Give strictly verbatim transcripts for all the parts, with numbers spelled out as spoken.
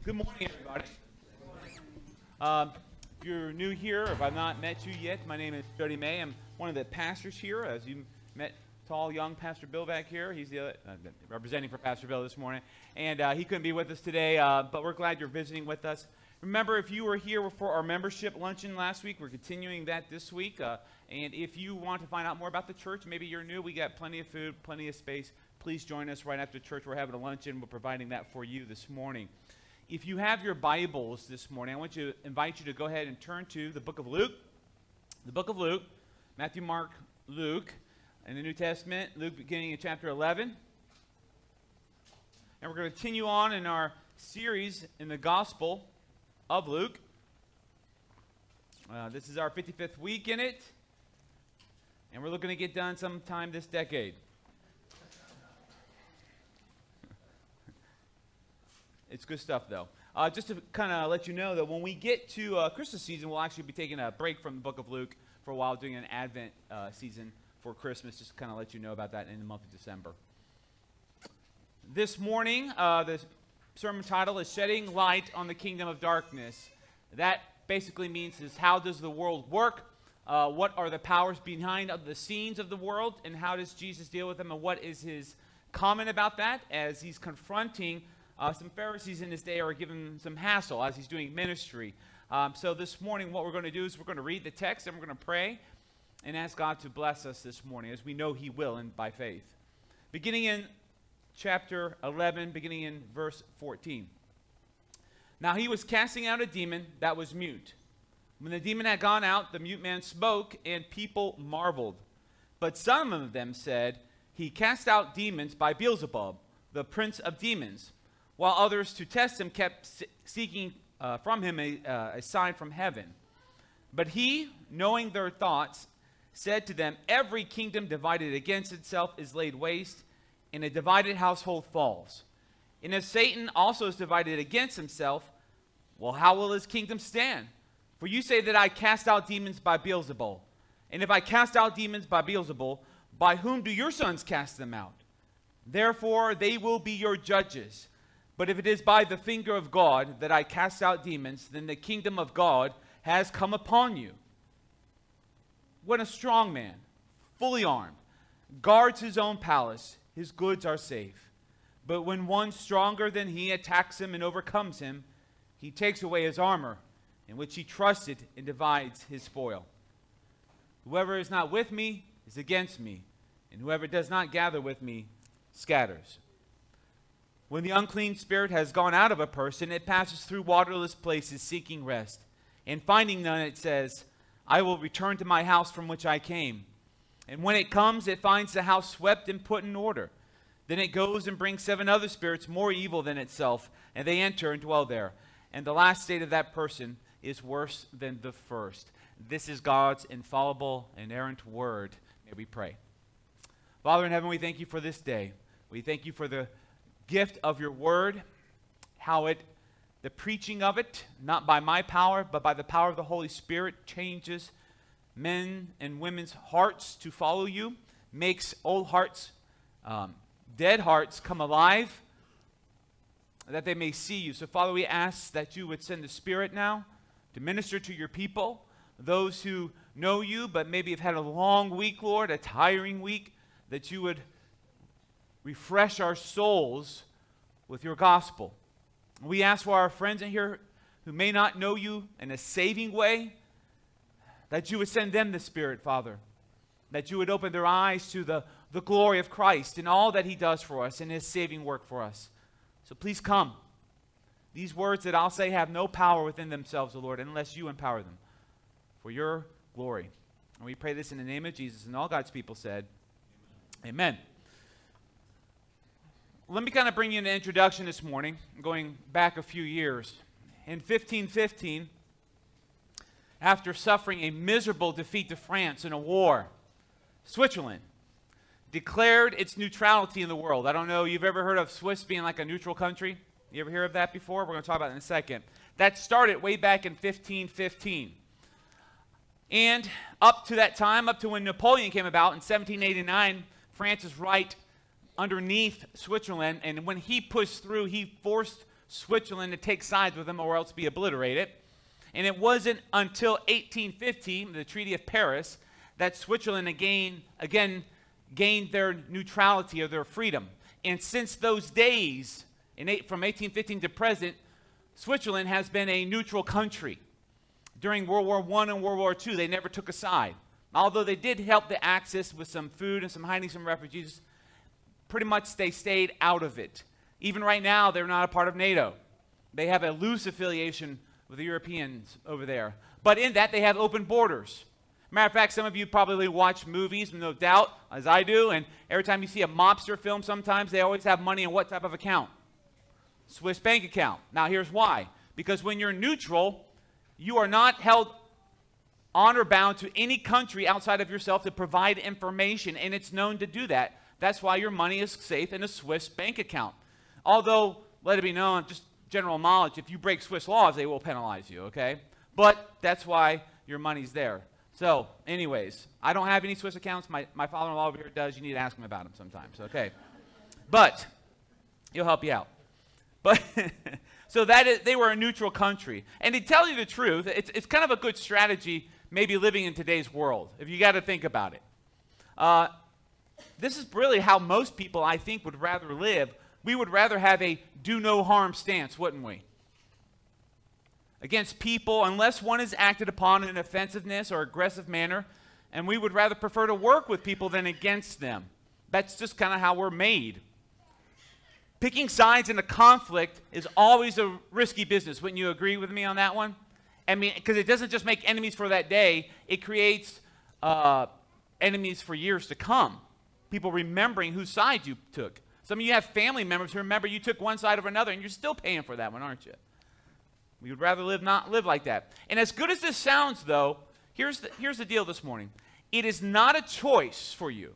Good morning, everybody. Um, if you're new here, or if I've not met you yet, my name is Jody May. I'm one of the pastors here. As you met tall, young Pastor Bill back here. He's the other, uh, representing for Pastor Bill this morning. And uh, he couldn't be with us today, uh, but we're glad you're visiting with us. Remember, if you were here for our membership luncheon last week, we're continuing that this week. Uh, and if you want to find out more about the church, maybe you're new, we got plenty of food, plenty of space. Please join us right after church. We're having a luncheon. We're providing that for you this morning. If you have your Bibles this morning, I want to invite you to go ahead and turn to the book of Luke. The book of Luke, Matthew, Mark, Luke, in the New Testament, Luke beginning in chapter eleven. And we're going to continue on in our series in the Gospel of Luke. Uh, this is our fifty-fifth week in it, and we're looking to get done sometime this decade. It's good stuff, though. Uh, just to kind of let you know that when we get to uh, Christmas season, we'll actually be taking a break from the book of Luke for a while, doing an Advent uh, season for Christmas, just to kind of let you know about that in the month of December. This morning, uh, the sermon title is Shedding Light on the Kingdom of Darkness. That basically means is how does the world work? Uh, what are the powers behind the scenes of the world? And how does Jesus deal with them? And what is his comment about that as he's confronting Uh, some Pharisees in his day are giving him some hassle as he's doing ministry. Um, so this morning what we're going to do is we're going to read the text and we're going to pray and ask God to bless us this morning, as we know he will, and by faith. Beginning in chapter eleven, beginning in verse fourteen. Now he was casting out a demon that was mute. When the demon had gone out, the mute man spoke, and people marveled. But some of them said, he cast out demons by Beelzebub, the prince of demons. While others, to test him, kept seeking uh, from him a, uh, a sign from heaven. But he, knowing their thoughts, said to them, every kingdom divided against itself is laid waste, and a divided household falls. And if Satan also is divided against himself, well, how will his kingdom stand? For you say that I cast out demons by Beelzebul. And if I cast out demons by Beelzebul, by whom do your sons cast them out? Therefore they will be your judges. But if it is by the finger of God that I cast out demons, then the kingdom of God has come upon you. When a strong man, fully armed, guards his own palace, his goods are safe. But when one stronger than he attacks him and overcomes him, he takes away his armor, in which he trusted, and divides his spoil. Whoever is not with me is against me, and whoever does not gather with me scatters. When the unclean spirit has gone out of a person, it passes through waterless places seeking rest. And finding none, it says, I will return to my house from which I came. And when it comes, it finds the house swept and put in order. Then it goes and brings seven other spirits more evil than itself, and they enter and dwell there. And the last state of that person is worse than the first. This is God's infallible, inerrant word. May we pray. Father in heaven, we thank you for this day. We thank you for the gift of your word, how it, the preaching of it, not by my power, but by the power of the Holy Spirit, changes men and women's hearts to follow you, makes old hearts, um, dead hearts come alive, that they may see you. So Father, we ask that you would send the Spirit now to minister to your people, those who know you, but maybe have had a long week, Lord, a tiring week, that you would refresh our souls with your gospel. We ask for our friends in here who may not know you in a saving way, that you would send them the Spirit, Father, that you would open their eyes to the, the glory of Christ and all that he does for us and his saving work for us. So please come. These words that I'll say have no power within themselves, O Lord, unless you empower them for your glory. And we pray this in the name of Jesus, and all God's people said, Amen. Let me kind of bring you an introduction this morning, going back a few years. In fifteen fifteen, after suffering a miserable defeat to France in a war, Switzerland declared its neutrality in the world. I don't know, you've ever heard of Swiss being like a neutral country? You ever hear of that before? We're going to talk about it in a second. That started way back in fifteen fifteen. And up to that time, up to when Napoleon came about in seventeen eighty-nine, France is right underneath Switzerland, and when he pushed through, he forced Switzerland to take sides with them or else be obliterated. And it wasn't until eighteen fifty, the Treaty of Paris, that Switzerland again, again gained their neutrality or their freedom. And since those days, in eight, from eighteen fifteen to present, Switzerland has been a neutral country. During World War One and World War Two, they never took a side. Although they did help the Axis with some food and some hiding some refugees, pretty much they stayed out of it. Even right now, they're not a part of NATO. They have a loose affiliation with the Europeans over there. But in that, they have open borders. Matter of fact, some of you probably watch movies, no doubt, as I do, and every time you see a mobster film sometimes, they always have money in what type of account? Swiss bank account. Now, here's why. Because when you're neutral, you are not held honor bound to any country outside of yourself to provide information, and it's known to do that. That's why your money is safe in a Swiss bank account. Although, let it be known, just general knowledge, if you break Swiss laws, they will penalize you, okay? But that's why your money's there. So, anyways, I don't have any Swiss accounts. My, my father-in-law over here does. You need to ask him about them sometimes, okay? But he'll help you out. But so that is, they were a neutral country. And to tell you the truth, it's, it's kind of a good strategy maybe living in today's world, if you got to think about it. Uh, this is really how most people, I think, would rather live. We would rather have a do-no-harm stance, wouldn't we? Against people, unless one is acted upon in an offensiveness or aggressive manner, and we would rather prefer to work with people than against them. That's just kind of how we're made. Picking sides in a conflict is always a risky business. Wouldn't you agree with me on that one? I mean, because it doesn't just make enemies for that day, it creates uh, enemies for years to come. People remembering whose side you took. Some of you have family members who remember you took one side or another, and you're still paying for that one, aren't you? We would rather live not live like that. And as good as this sounds, though, here's the, here's the deal this morning. It is not a choice for you.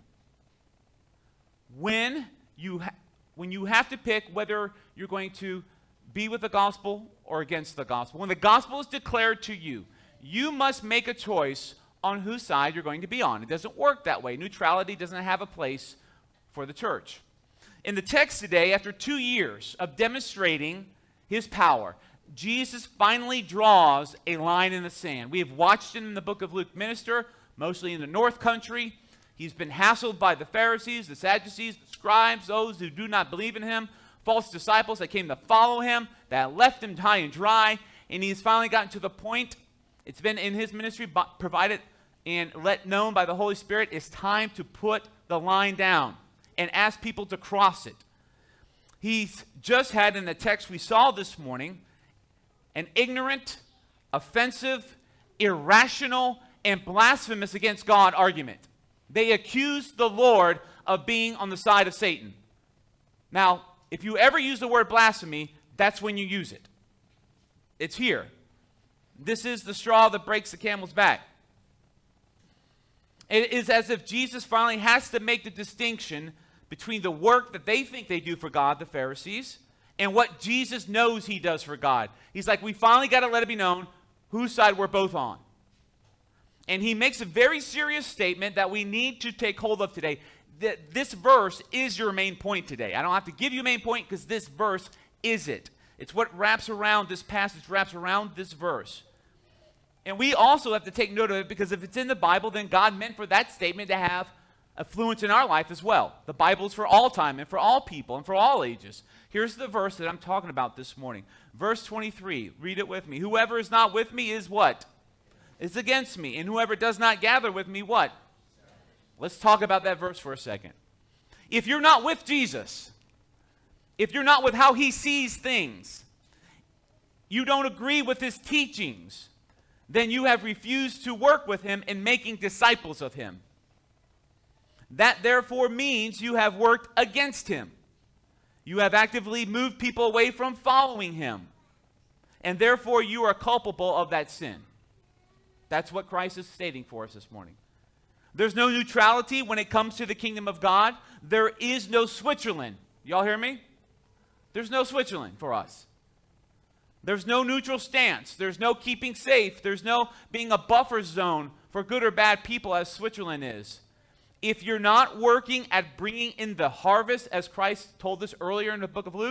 When you, ha when you have to pick whether you're going to be with the gospel or against the gospel, when the gospel is declared to you, you must make a choice on whose side you're going to be on. It doesn't work that way. Neutrality doesn't have a place for the church. In the text today, after two years of demonstrating his power, Jesus finally draws a line in the sand. We have watched him in the book of Luke minister, mostly in the north country. He's been hassled by the Pharisees, the Sadducees, the scribes, those who do not believe in him, false disciples that came to follow him, that left him high and dry, and he's finally gotten to the point. It's been in his ministry provided and let known by the Holy Spirit. It's time to put the line down and ask people to cross it. He's just had in the text we saw this morning an ignorant, offensive, irrational, and blasphemous against God argument. They accused the Lord of being on the side of Satan. Now, if you ever use the word blasphemy, that's when you use it. It's here. This is the straw that breaks the camel's back. It is as if Jesus finally has to make the distinction between the work that they think they do for God, the Pharisees, and what Jesus knows he does for God. He's like, we finally got to let it be known whose side we're both on. And he makes a very serious statement that we need to take hold of today. That this verse is your main point today. I don't have to give you a main point because this verse is it. It's what wraps around this passage, wraps around this verse. And we also have to take note of it because if it's in the Bible, then God meant for that statement to have affluence in our life as well. The Bible is for all time and for all people and for all ages. Here's the verse that I'm talking about this morning. Verse twenty-three. Read it with me. Whoever is not with me is what? Is against me. And whoever does not gather with me, what? Let's talk about that verse for a second. If you're not with Jesus, if you're not with how he sees things, you don't agree with his teachings, then you have refused to work with him in making disciples of him. That therefore means you have worked against him. You have actively moved people away from following him. And therefore you are culpable of that sin. That's what Christ is stating for us this morning. There's no neutrality when it comes to the kingdom of God. There is no Switzerland. Y'all hear me? There's no Switzerland for us. There's no neutral stance. There's no keeping safe. There's no being a buffer zone for good or bad people as Switzerland is. If you're not working at bringing in the harvest, as Christ told us earlier in the book of Luke,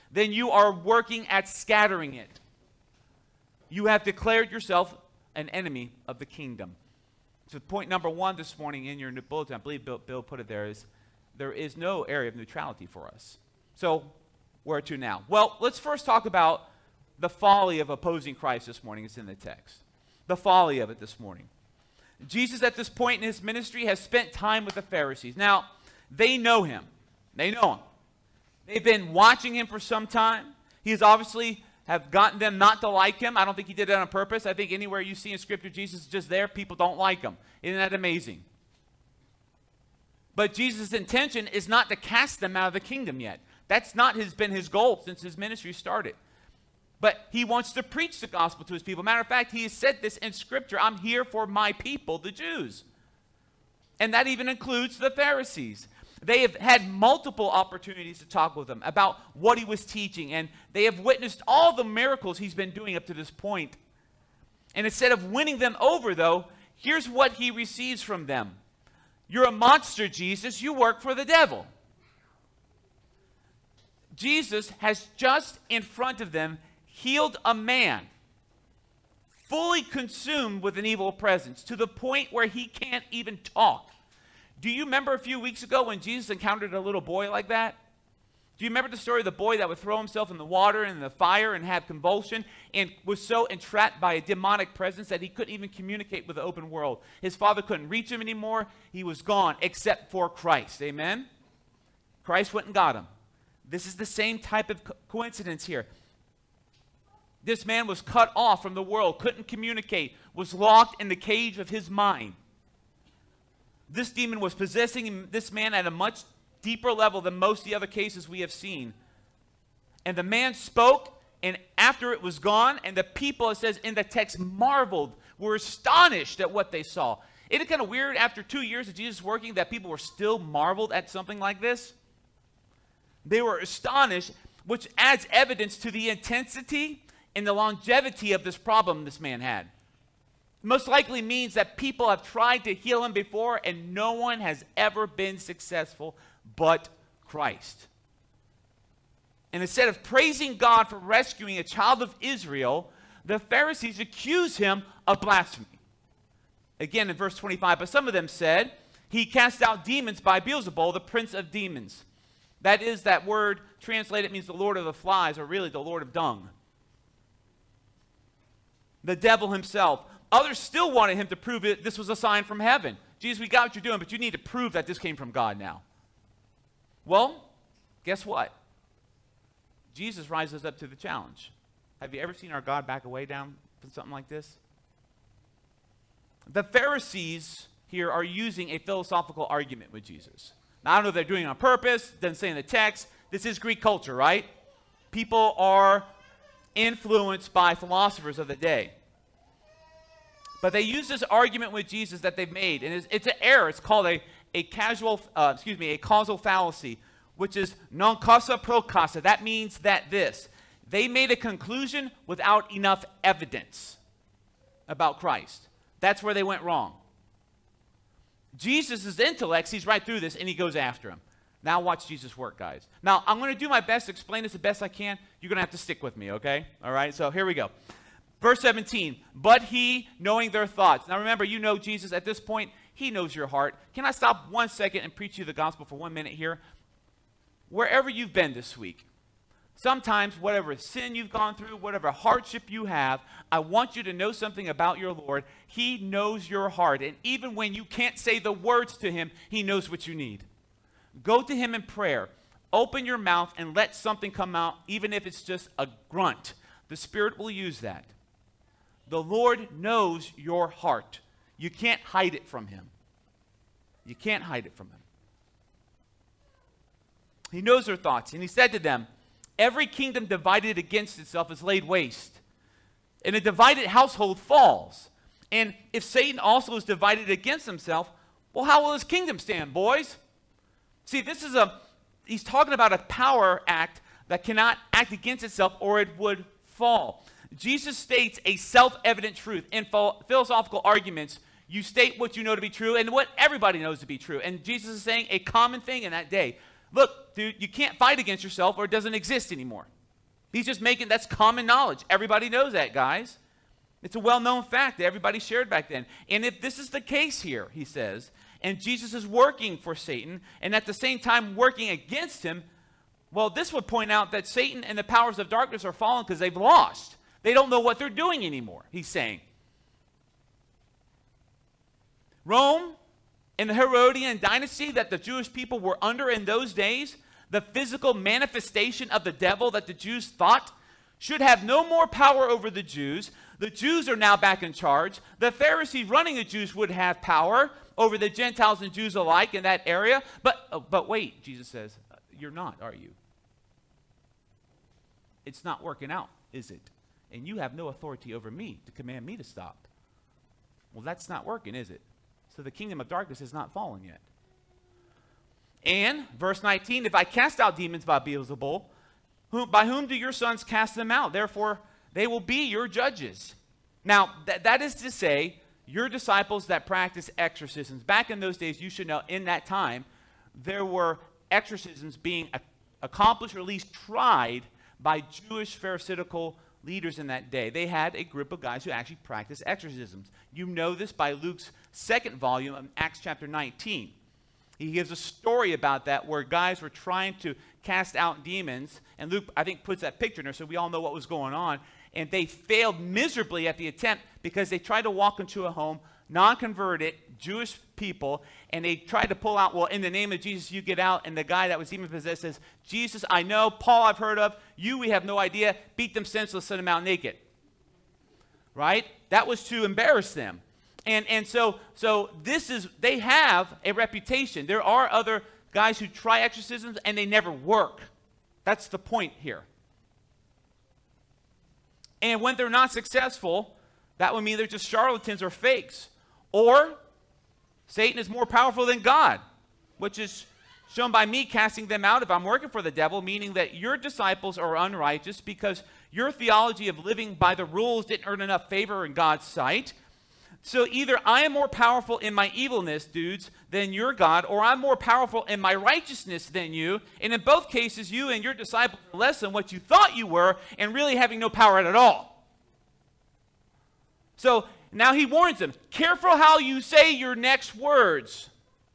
then you are working at scattering it. You have declared yourself an enemy of the kingdom. So point number one this morning in your bulletin, I believe Bill, Bill put it there, is there is no area of neutrality for us. So where to now? Well, let's first talk about the folly of opposing Christ this morning. It's in the text. The folly of it this morning. Jesus at this point in his ministry has spent time with the Pharisees. Now, they know him. They know him. They've been watching him for some time. He has obviously have gotten them not to like him. I don't think he did it on purpose. I think anywhere you see in Scripture, Jesus is just there. People don't like him. Isn't that amazing? But Jesus' intention is not to cast them out of the kingdom yet. That's not his, been his goal since his ministry started. But he wants to preach the gospel to his people. Matter of fact, he has said this in Scripture, I'm here for my people, the Jews. And that even includes the Pharisees. They have had multiple opportunities to talk with him about what he was teaching, and they have witnessed all the miracles he's been doing up to this point. And instead of winning them over, though, here's what he receives from them. You're a monster, Jesus. You work for the devil. Jesus has just in front of them healed a man fully consumed with an evil presence to the point where he can't even talk. Do you remember a few weeks ago when Jesus encountered a little boy like that? Do you remember the story of the boy that would throw himself in the water and in the fire and have convulsion and was so entrapped by a demonic presence that he couldn't even communicate with the open world? His father couldn't reach him anymore. He was gone except for Christ. Amen? Christ went and got him. This is the same type of co- coincidence here. This man was cut off from the world, couldn't communicate, was locked in the cage of his mind. This demon was possessing this man at a much deeper level than most of the other cases we have seen. And the man spoke, and after it was gone, and the people, it says in the text, marveled, were astonished at what they saw. Isn't it kind of weird after two years of Jesus working that people were still marveled at something like this? They were astonished, which adds evidence to the intensity and the longevity of this problem this man had. Most likely means that people have tried to heal him before and no one has ever been successful but Christ. And instead of praising God for rescuing a child of Israel, the Pharisees accuse him of blasphemy. Again in verse twenty-five, but some of them said, he cast out demons by Beelzebul, the prince of demons. That is, that word translated means the Lord of the flies, or really the Lord of dung. The devil himself. Others still wanted him to prove it. This was a sign from heaven. Jesus, we got what you're doing, but you need to prove that this came from God now. Well, guess what? Jesus rises up to the challenge. Have you ever seen our God back away down from something like this? The Pharisees here are using a philosophical argument with Jesus. Now, I don't know if they're doing it on purpose. It doesn't say in the text. This is Greek culture, right? People are influenced by philosophers of the day. But they use this argument with Jesus that they've made, and it's, it's an error. It's called a, a casual, uh, excuse me, a causal fallacy, which is non causa pro causa. That means that this. They made a conclusion without enough evidence about Christ. That's where they went wrong. Jesus' intellect sees right through this, and he goes after him. Now watch Jesus work, guys. Now, I'm going to do my best to explain this the best I can. You're going to have to stick with me, okay? All right, so here we go. Verse seventeen, but he, knowing their thoughts. Now remember, you know Jesus at this point. He knows your heart. Can I stop one second and preach you the gospel for one minute here? Wherever you've been this week, sometimes whatever sin you've gone through, whatever hardship you have, I want you to know something about your Lord. He knows your heart. And even when you can't say the words to him, he knows what you need. Go to him in prayer. Open your mouth and let something come out, even if it's just a grunt. The Spirit will use that. The Lord knows your heart. You can't hide it from him. You can't hide it from him. He knows their thoughts. And he said to them, every kingdom divided against itself is laid waste, and a divided household falls. And if Satan also is divided against himself, well, how will his kingdom stand, boys? See, this is a, he's talking about a power act that cannot act against itself or it would fall. Jesus states a self-evident truth. In philosophical arguments, you state what you know to be true and what everybody knows to be true. And Jesus is saying a common thing in that day. Look, dude, you can't fight against yourself or it doesn't exist anymore. He's just making, that's common knowledge. Everybody knows that, guys. It's a well-known fact that everybody shared back then. And if this is the case here, he says, and Jesus is working for Satan, and at the same time working against him, well, this would point out that Satan and the powers of darkness are fallen because they've lost. They don't know what they're doing anymore, he's saying. Rome and the Herodian dynasty that the Jewish people were under in those days, the physical manifestation of the devil that the Jews thought should have no more power over the Jews. The Jews are now back in charge. The Pharisees running the Jews would have power over the Gentiles and Jews alike in that area. But, oh, but wait, Jesus says, you're not, are you? It's not working out, is it? And you have no authority over me to command me to stop. Well, that's not working, is it? So the kingdom of darkness has not fallen yet. And, verse nineteen, if I cast out demons by Beelzebul, whom, by whom do your sons cast them out? Therefore, they will be your judges. Now, th- that is to say, your disciples that practice exorcisms. Back in those days, you should know, in that time, there were exorcisms being a- accomplished or at least tried by Jewish Pharisaical leaders in that day. They had a group of guys who actually practiced exorcisms. You know this by Luke's second volume of Acts chapter nineteen. He gives a story about that where guys were trying to cast out demons, and Luke, I think, puts that picture in there so we all know what was going on, and they failed miserably at the attempt because they tried to walk into a home, non-converted Jewish people, and they tried to pull out, well, in the name of Jesus, you get out, and the guy that was demon-possessed says, Jesus, I know, Paul I've heard of, you we have no idea, beat them senseless, send them out naked. Right? That was to embarrass them. And, and so, so this is, they have a reputation. There are other guys who try exorcisms and they never work. That's the point here. And when they're not successful, that would mean they're just charlatans or fakes. Or Satan is more powerful than God, which is shown by me casting them out if I'm working for the devil, meaning that your disciples are unrighteous because your theology of living by the rules didn't earn enough favor in God's sight. So either I am more powerful in my evilness, dudes, than your God, or I'm more powerful in my righteousness than you. And in both cases, you and your disciples are less than what you thought you were and really having no power at all. So now he warns them, careful how you say your next words,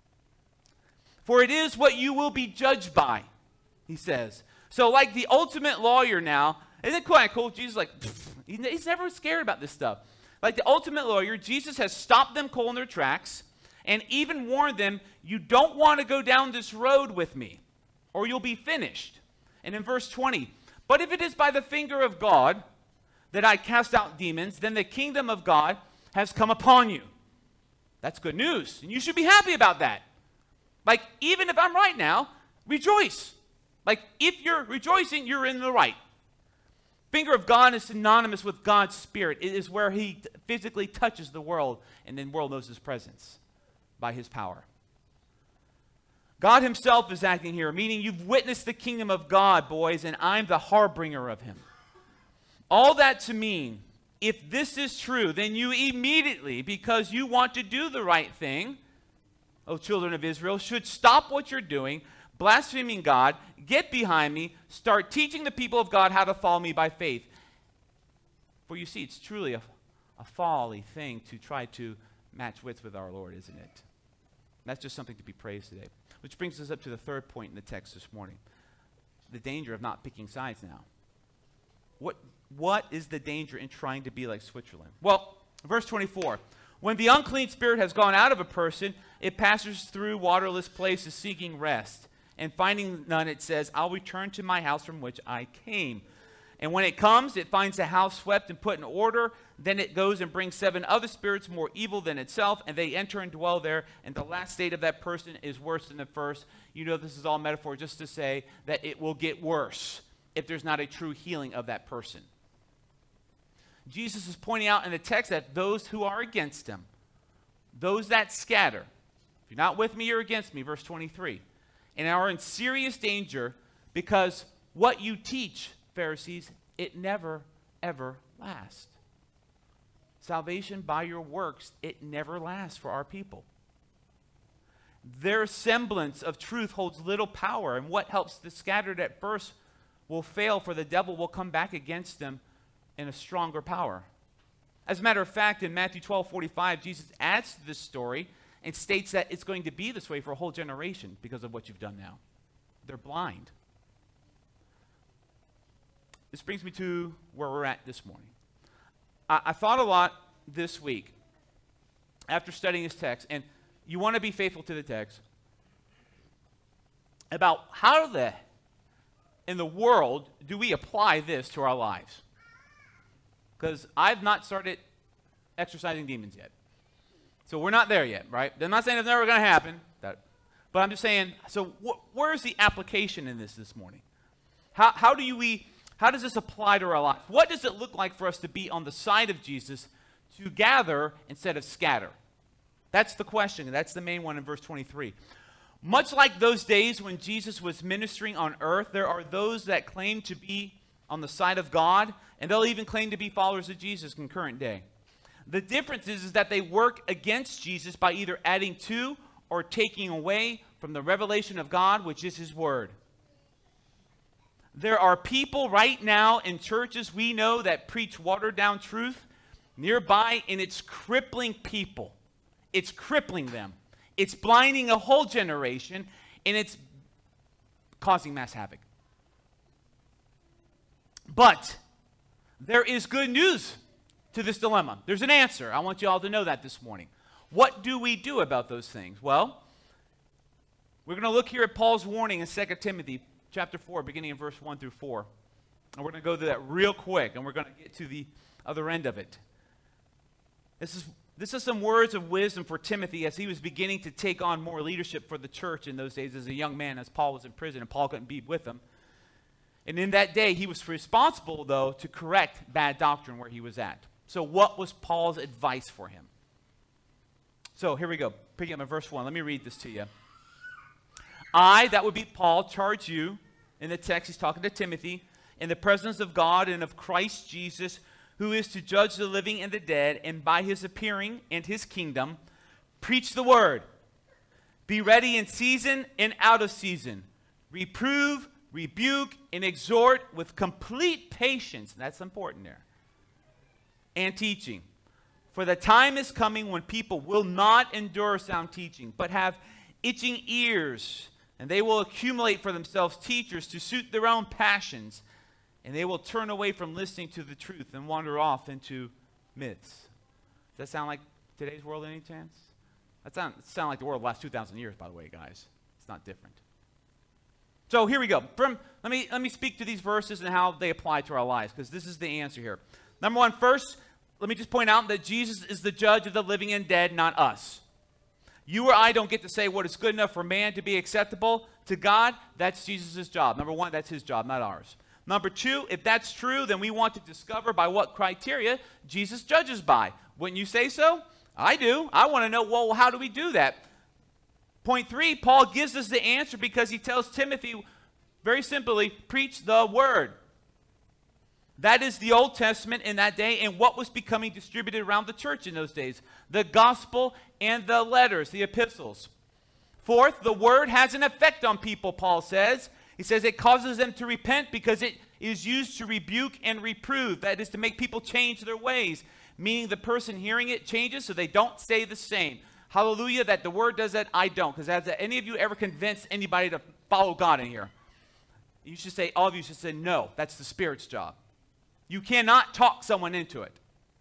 for it is what you will be judged by, he says. So like the ultimate lawyer now, isn't it quite cool? Jesus is like, he's never scared about this stuff. Like the ultimate lawyer, Jesus has stopped them cold in their tracks and even warned them, you don't want to go down this road with me or you'll be finished. And in verse twenty, but if it is by the finger of God that I cast out demons, then the kingdom of God has come upon you. That's good news. And you should be happy about that. Like, even if I'm right now, rejoice. Like, if you're rejoicing, you're in the right. Finger of God is synonymous with God's Spirit. It is where he physically touches the world, and then the world knows his presence by his power. God himself is acting here, meaning you've witnessed the kingdom of God, boys, and I'm the harbinger of him. All that to mean, if this is true, then you immediately, because you want to do the right thing, O children of Israel, should stop what you're doing, blaspheming God, get behind me, start teaching the people of God how to follow me by faith. For you see, it's truly a, a folly thing to try to match wits with our Lord, isn't it? That's just something to be praised today. Which brings us up to the third point in the text this morning. The danger of not picking sides now. What, what is the danger in trying to be like Switzerland? Well, verse twenty-four. When the unclean spirit has gone out of a person, it passes through waterless places seeking rest. And finding none, it says, I'll return to my house from which I came. And when it comes, it finds the house swept and put in order. Then it goes and brings seven other spirits more evil than itself, and they enter and dwell there. And the last state of that person is worse than the first. You know this is all metaphor just to say that it will get worse if there's not a true healing of that person. Jesus is pointing out in the text that those who are against him, those that scatter, if you're not with me, you're against me, verse twenty-three, and are in serious danger because what you teach, Pharisees, it never, ever lasts. Salvation by your works, it never lasts for our people. Their semblance of truth holds little power, and what helps the scattered at first will fail, for the devil will come back against them in a stronger power. As a matter of fact, in Matthew twelve forty-five, Jesus adds to this story and states that it's going to be this way for a whole generation because of what you've done now. They're blind. This brings me to where we're at this morning. I, I thought a lot this week after studying this text, and you want to be faithful to the text, about how the in the world do we apply this to our lives? Because I've not started exorcising demons yet. So we're not there yet, right? I'm not saying it's never going to happen, that, but I'm just saying, so wh where's the application in this this morning? How, how, do you we, how does this apply to our life? What does it look like for us to be on the side of Jesus, to gather instead of scatter? That's the question, and that's the main one in verse twenty-three. Much like those days when Jesus was ministering on earth, there are those that claim to be on the side of God, and they'll even claim to be followers of Jesus in current day. The difference is, is that they work against Jesus by either adding to or taking away from the revelation of God, which is his word. There are people right now in churches we know that preach watered down truth nearby, and it's crippling people. It's crippling them. It's blinding a whole generation, and it's causing mass havoc. But there is good news to this dilemma. There's an answer. I want you all to know that this morning. What do we do about those things? Well, we're going to look here at Paul's warning in Second Timothy chapter four, beginning in verse one through four. And we're going to go through that real quick, and we're going to get to the other end of it. This is, this is some words of wisdom for Timothy as he was beginning to take on more leadership for the church in those days as a young man, as Paul was in prison, and Paul couldn't be with him. And in that day, he was responsible, though, to correct bad doctrine where he was at. So what was Paul's advice for him? So here we go. Picking up in verse one. Let me read this to you. I, that would be Paul, charge you, in the text he's talking to Timothy, in the presence of God and of Christ Jesus, who is to judge the living and the dead, and by his appearing and his kingdom, preach the word. Be ready in season and out of season. Reprove, rebuke, and exhort with complete patience. That's important there. And teaching. For the time is coming when people will not endure sound teaching, but have itching ears, and they will accumulate for themselves teachers to suit their own passions, and they will turn away from listening to the truth and wander off into myths. Does that sound like today's world any chance? That sound, sound like the world of the last two thousand years, by the way, guys. It's not different. So here we go. From, let, me, let me speak to these verses and how they apply to our lives, because this is the answer here. Number one, first, let me just point out that Jesus is the judge of the living and dead, not us. You or I don't get to say what is good enough for man to be acceptable to God. That's Jesus' job. Number one, that's his job, not ours. Number two, if that's true, then we want to discover by what criteria Jesus judges by. Wouldn't you say so? I do. I want to know, well, how do we do that? Point three, Paul gives us the answer because he tells Timothy, very simply, preach the word. That is the Old Testament in that day and what was becoming distributed around the church in those days. The gospel and the letters, the epistles. Fourth, the word has an effect on people, Paul says. He says it causes them to repent because it is used to rebuke and reprove. That is to make people change their ways, meaning the person hearing it changes so they don't stay the same. Hallelujah that the word does that. I don't. Because has any of you ever convinced anybody to follow God in here? You should say, all of you should say, no, that's the Spirit's job. You cannot talk someone into it.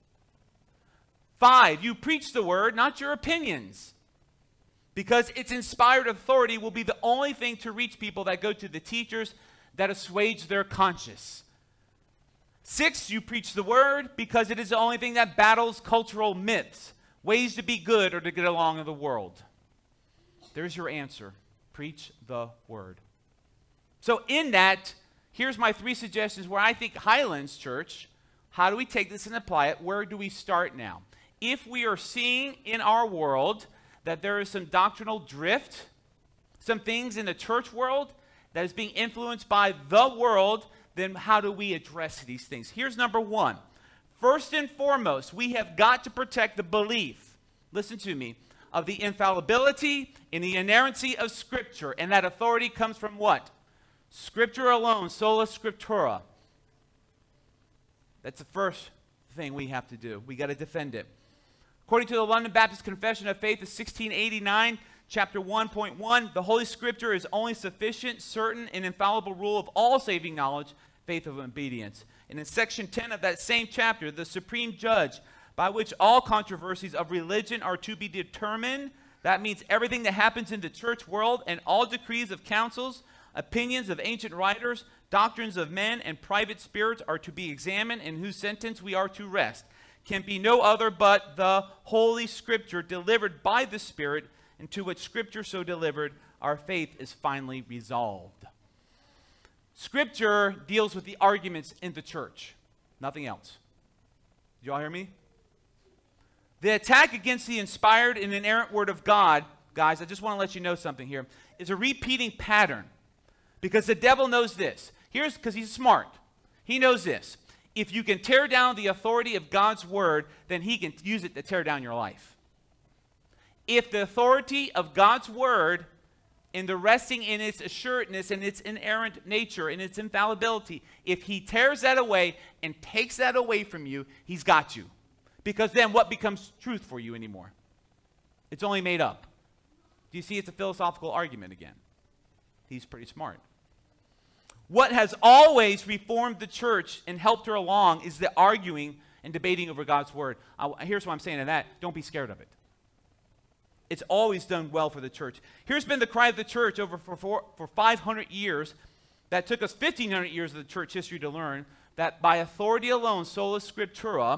Five, you preach the word, not your opinions. Because its inspired authority will be the only thing to reach people that go to the teachers that assuage their conscience. Six, you preach the word because it is the only thing that battles cultural myths, ways to be good or to get along in the world. There's your answer. Preach the word. So in that, here's my three suggestions where I think Highlands Church, how do we take this and apply it? Where do we start now? If we are seeing in our world that there is some doctrinal drift, some things in the church world that is being influenced by the world, then how do we address these things? Here's number one. First and foremost, we have got to protect the belief, listen to me, of the infallibility and the inerrancy of Scripture. And that authority comes from what? Scripture alone, sola scriptura. That's the first thing we have to do. We got to defend it. According to the London Baptist Confession of Faith of sixteen eighty-nine, chapter one point one, the Holy Scripture is only sufficient, certain, and infallible rule of all saving knowledge, faith, of obedience. And in section ten of that same chapter, the supreme judge by which all controversies of religion are to be determined, that means everything that happens in the church world and all decrees of councils, opinions of ancient writers, doctrines of men, and private spirits are to be examined, and whose sentence we are to rest, can be no other but the Holy Scripture delivered by the Spirit, and to which Scripture so delivered, our faith is finally resolved. Scripture deals with the arguments in the church, nothing else. Did you all hear me? The attack against the inspired and inerrant Word of God, guys, I just want to let you know something here, is a repeating pattern. Because the devil knows this. Here's because he's smart. He knows this. If you can tear down the authority of God's Word, then he can use it to tear down your life. If the authority of God's Word and the resting in its assuredness and its inerrant nature and its infallibility, if he tears that away and takes that away from you, he's got you. Because then what becomes truth for you anymore? It's only made up. Do you see it's a philosophical argument again? He's pretty smart. What has always reformed the church and helped her along is the arguing and debating over God's Word. I, here's what I'm saying to that. Don't be scared of it. It's always done well for the church. Here's been the cry of the church over for, for, for five hundred years. That took us fifteen hundred years of the church history to learn that by authority alone, sola scriptura,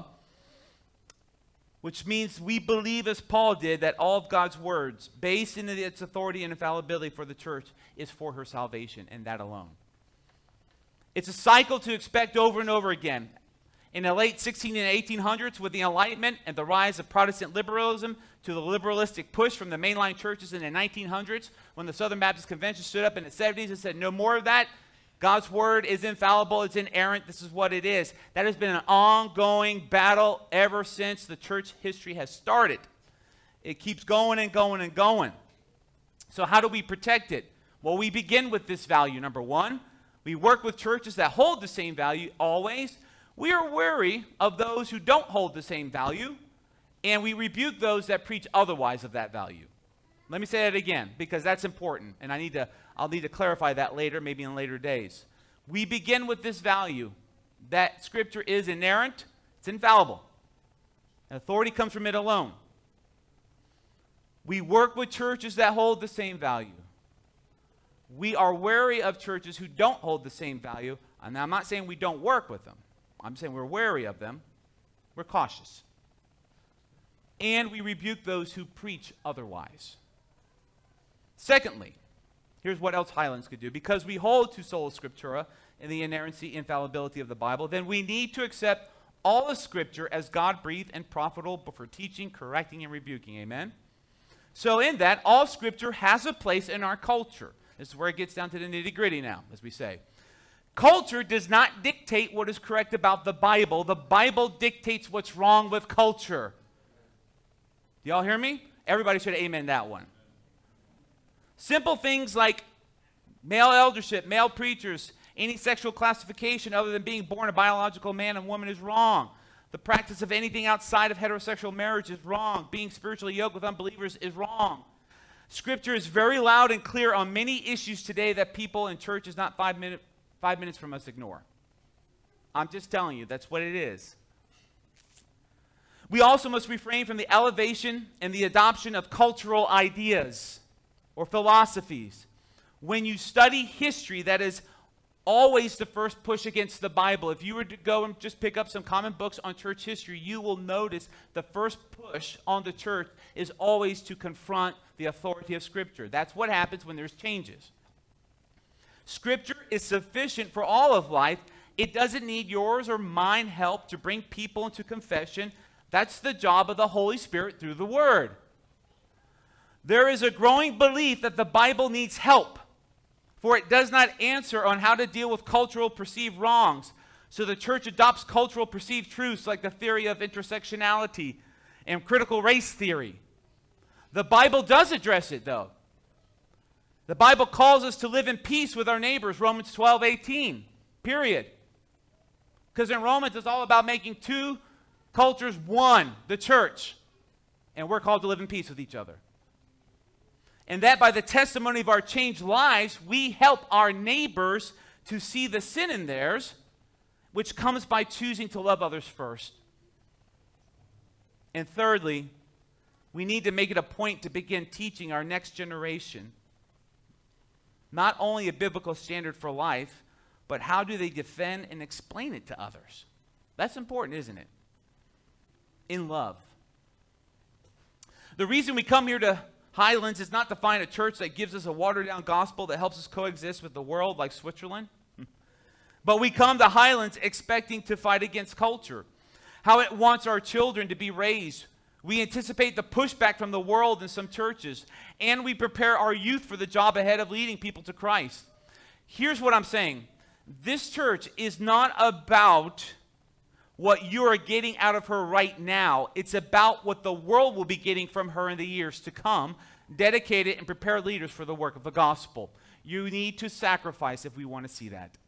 which means we believe, as Paul did, that all of God's words, based in its authority and infallibility for the church, is for her salvation, and that alone. It's a cycle to expect over and over again. In the late sixteen and eighteen hundreds, with the Enlightenment and the rise of Protestant liberalism to the liberalistic push from the mainline churches in the nineteen hundreds, when the Southern Baptist Convention stood up in the seventies and said, no more of that. God's Word is infallible, it's inerrant, this is what it is. That has been an ongoing battle ever since the church history has started. It keeps going and going and going. So how do we protect it? Well, we begin with this value. Number one, we work with churches that hold the same value always. We are wary of those who don't hold the same value, and we rebuke those that preach otherwise of that value. Let me say that again, because that's important, and I need to, I'll need to clarify that later, maybe in later days. We begin with this value, that Scripture is inerrant, it's infallible. Authority comes from it alone. We work with churches that hold the same value. We are wary of churches who don't hold the same value, and I'm not saying we don't work with them. I'm saying we're wary of them. We're cautious. And we rebuke those who preach otherwise. Secondly, here's what else Highlands could do. Because we hold to sola scriptura and the inerrancy, infallibility of the Bible, then we need to accept all of Scripture as God-breathed and profitable for teaching, correcting, and rebuking. Amen? So in that, all Scripture has a place in our culture. This is where it gets down to the nitty-gritty now, as we say. Culture does not dictate what is correct about the Bible. The Bible dictates what's wrong with culture. Do y'all hear me? Everybody should amen that one. Simple things like male eldership, male preachers, any sexual classification other than being born a biological man and woman is wrong. The practice of anything outside of heterosexual marriage is wrong. Being spiritually yoked with unbelievers is wrong. Scripture is very loud and clear on many issues today that people in churches not five, minute, five minutes from us ignore. I'm just telling you, that's what it is. We also must refrain from the elevation and the adoption of cultural ideas or philosophies. When you study history, that is always the first push against the Bible. If you were to go and just pick up some common books on church history, you will notice the first push on the church is always to confront the authority of Scripture. That's what happens when there's changes. Scripture is sufficient for all of life. It doesn't need yours or mine help to bring people into confession. That's the job of the Holy Spirit through the Word. There is a growing belief that the Bible needs help, for it does not answer on how to deal with cultural perceived wrongs. So the church adopts cultural perceived truths like the theory of intersectionality and critical race theory. The Bible does address it, though. The Bible calls us to live in peace with our neighbors, Romans twelve eighteen, period. Because in Romans, it's all about making two cultures one, the church. And we're called to live in peace with each other. And that by the testimony of our changed lives, we help our neighbors to see the sin in theirs, which comes by choosing to love others first. And thirdly, we need to make it a point to begin teaching our next generation not only a biblical standard for life, but how do they defend and explain it to others. That's important, isn't it? In love. The reason we come here to Highlands is not to find a church that gives us a watered-down gospel that helps us coexist with the world like Switzerland. But we come to Highlands expecting to fight against culture, how it wants our children to be raised. We anticipate the pushback from the world in some churches, and we prepare our youth for the job ahead of leading people to Christ. Here's what I'm saying. This church is not about what you are getting out of her right now. It's about what the world will be getting from her in the years to come, dedicated and prepare leaders for the work of the gospel. You need to sacrifice if we want to see that.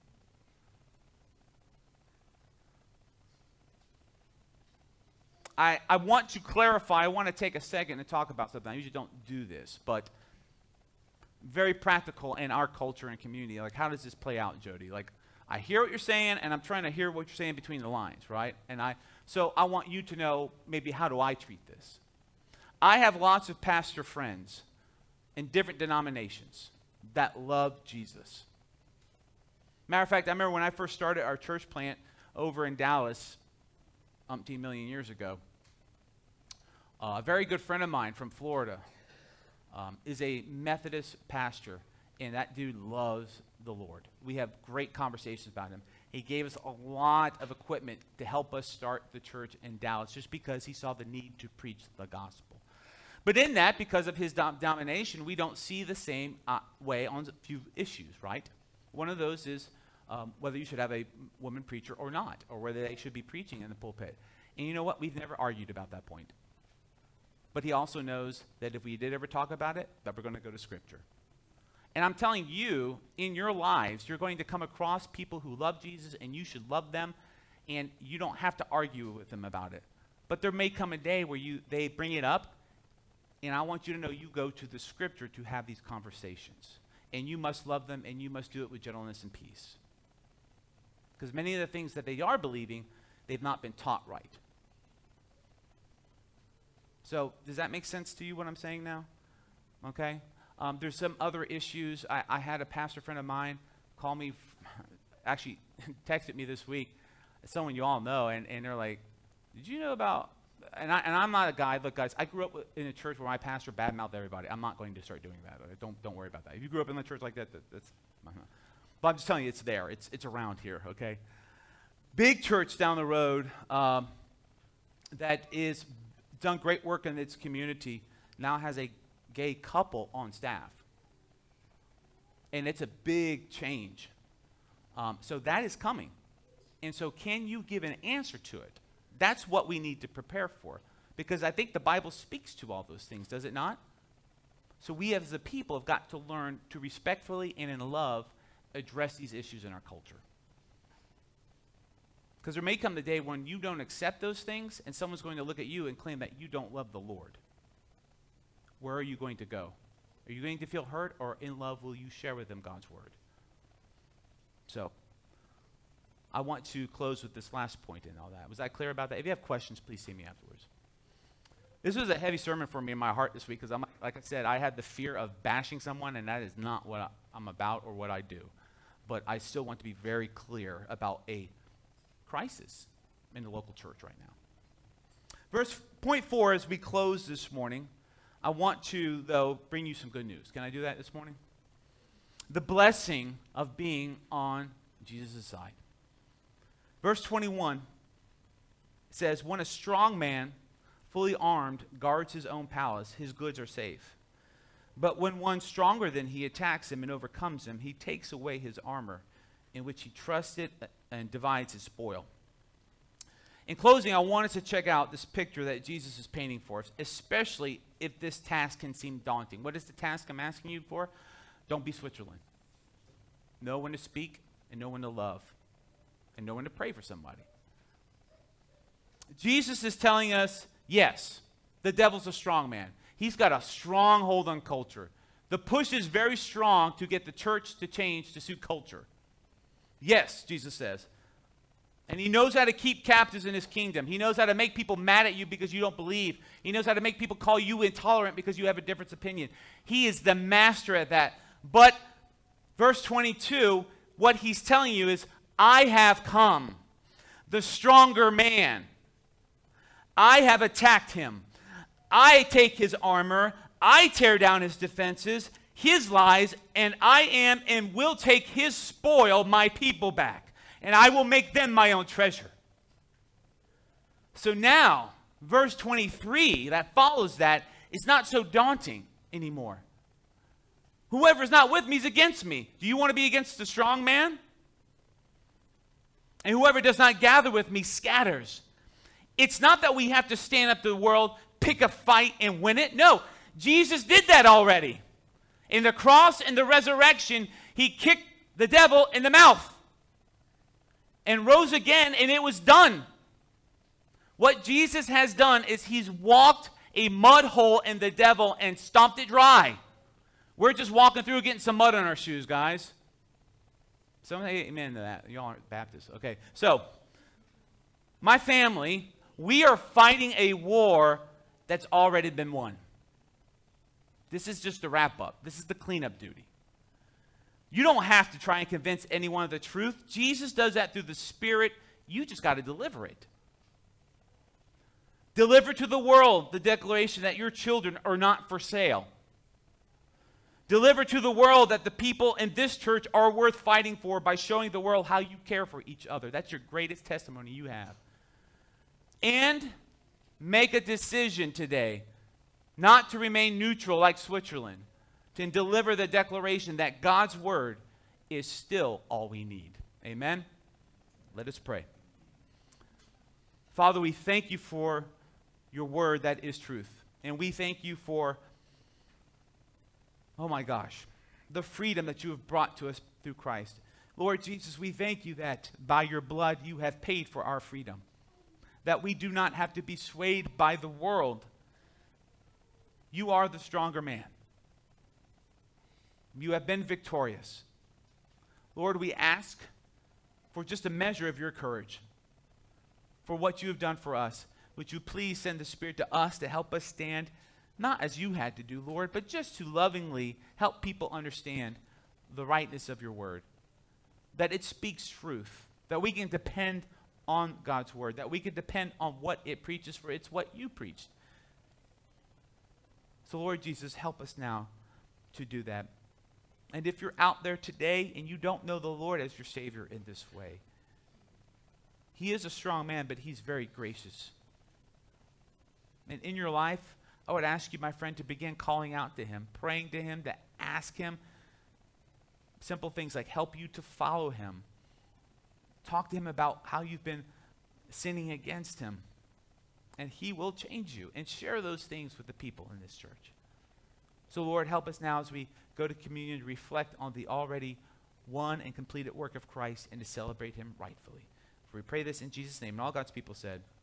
I, I want to clarify, I want to take a second and talk about something. I usually don't do this, but very practical in our culture and community. Like, how does this play out, Jody? Like, I hear what you're saying, and I'm trying to hear what you're saying between the lines, right? And I, so I want you to know, maybe, how do I treat this? I have lots of pastor friends in different denominations that love Jesus. Matter of fact, I remember when I first started our church plant over in Dallas, umpteen million years ago, uh, a very good friend of mine from Florida um, is a Methodist pastor, and that dude loves the Lord. We have great conversations about him. He gave us a lot of equipment to help us start the church in Dallas just because he saw the need to preach the gospel. But in that, because of his dom- domination, we don't see the same uh, way on a few issues, right? One of those is um, whether you should have a woman preacher or not, or whether they should be preaching in the pulpit. And you know what? We've never argued about that point. But he also knows that if we did ever talk about it, that we're going to go to Scripture. And I'm telling you, in your lives, you're going to come across people who love Jesus, and you should love them, and you don't have to argue with them about it. But there may come a day where you they bring it up, and I want you to know you go to the Scripture to have these conversations. And you must love them, and you must do it with gentleness and peace. Because many of the things that they are believing, they've not been taught right. So does that make sense to you, what I'm saying now? Okay? Um, there's some other issues. I, I had a pastor friend of mine call me, f- actually texted me this week, someone you all know, and, and they're like, did you know about, and, I, and I'm not a guy, look guys, I grew up in a church where my pastor badmouthed everybody. I'm not going to start doing that. Don't, don't worry about that. If you grew up in a church like that, that that's, but I'm just telling you, it's there. It's, it's around here, okay? Big church down the road um, that is done great work in its community now has a gay couple on staff. And it's a big change. Um, so that is coming. And so can you give an answer to it? That's what we need to prepare for. Because I think the Bible speaks to all those things, does it not? So we as a people have got to learn to respectfully and in love address these issues in our culture. Because there may come the day when you don't accept those things and someone's going to look at you and claim that you don't love the Lord. Where are you going to go? Are you going to feel hurt, or in love will you share with them God's word? So, I want to close with this last point and all that. Was I clear about that? If you have questions, please see me afterwards. This was a heavy sermon for me in my heart this week because, I'm, like I said, I had the fear of bashing someone, and that is not what I, I'm about or what I do. But I still want to be very clear about a crisis in the local church right now. Verse point four, as we close this morning, I want to, though, bring you some good news. Can I do that this morning? The blessing of being on Jesus' side. Verse twenty-one says, when a strong man, fully armed, guards his own palace, his goods are safe. But when one stronger than he attacks him and overcomes him, he takes away his armor, in which he trusted, and divides his spoil. In closing, I want us to check out this picture that Jesus is painting for us, especially if this task can seem daunting. What is the task I'm asking you for? Don't be Switzerland. Know when to speak and know when to love and know when to pray for somebody. Jesus is telling us, yes, the devil's a strong man. He's got a strong hold on culture. The push is very strong to get the church to change to suit culture. Yes, Jesus says. And he knows how to keep captives in his kingdom. He knows how to make people mad at you because you don't believe. He knows how to make people call you intolerant because you have a different opinion. He is the master at that. But verse twenty-two, what he's telling you is, I have come, the stronger man. I have attacked him. I take his armor. I tear down his defenses, his lies, and I am and will take his spoil, my people, back. And I will make them my own treasure. So now, verse twenty-three that follows that is not so daunting anymore. Whoever's not with me is against me. Do you want to be against the strong man? And whoever does not gather with me scatters. It's not that we have to stand up to the world, pick a fight, and win it. No, Jesus did that already. In the cross and the resurrection, he kicked the devil in the mouth and rose again, and it was done. What Jesus has done is he's walked a mud hole in the devil and stomped it dry. We're just walking through getting some mud on our shoes, guys. Someone say amen to that. Y'all aren't Baptists. Okay, so my family, we are fighting a war that's already been won. This is just the wrap up. This is the cleanup duty. You don't have to try and convince anyone of the truth. Jesus does that through the Spirit. You just got to deliver it. Deliver to the world the declaration that your children are not for sale. Deliver to the world that the people in this church are worth fighting for by showing the world how you care for each other. That's your greatest testimony you have. And make a decision today not to remain neutral like Switzerland, to deliver the declaration that God's word is still all we need. Amen? Let us pray. Father, we thank you for your word that is truth. And we thank you for, oh my gosh, the freedom that you have brought to us through Christ. Lord Jesus, we thank you that by your blood you have paid for our freedom. That we do not have to be swayed by the world. You are the stronger man. You have been victorious. Lord, we ask for just a measure of your courage for what you have done for us. Would you please send the Spirit to us to help us stand, not as you had to do, Lord, but just to lovingly help people understand the rightness of your word, that it speaks truth, that we can depend on God's word, that we can depend on what it preaches, for it's what you preached. So, Lord Jesus, help us now to do that. And if you're out there today and you don't know the Lord as your Savior in this way, he is a strong man, but he's very gracious. And in your life, I would ask you, my friend, to begin calling out to him, praying to him, to ask him simple things like help you to follow him. Talk to him about how you've been sinning against him. And he will change you. And share those things with the people in this church. So, Lord, help us now as we go to communion to reflect on the already won and completed work of Christ and to celebrate him rightfully. For we pray this in Jesus' name. And all God's people said,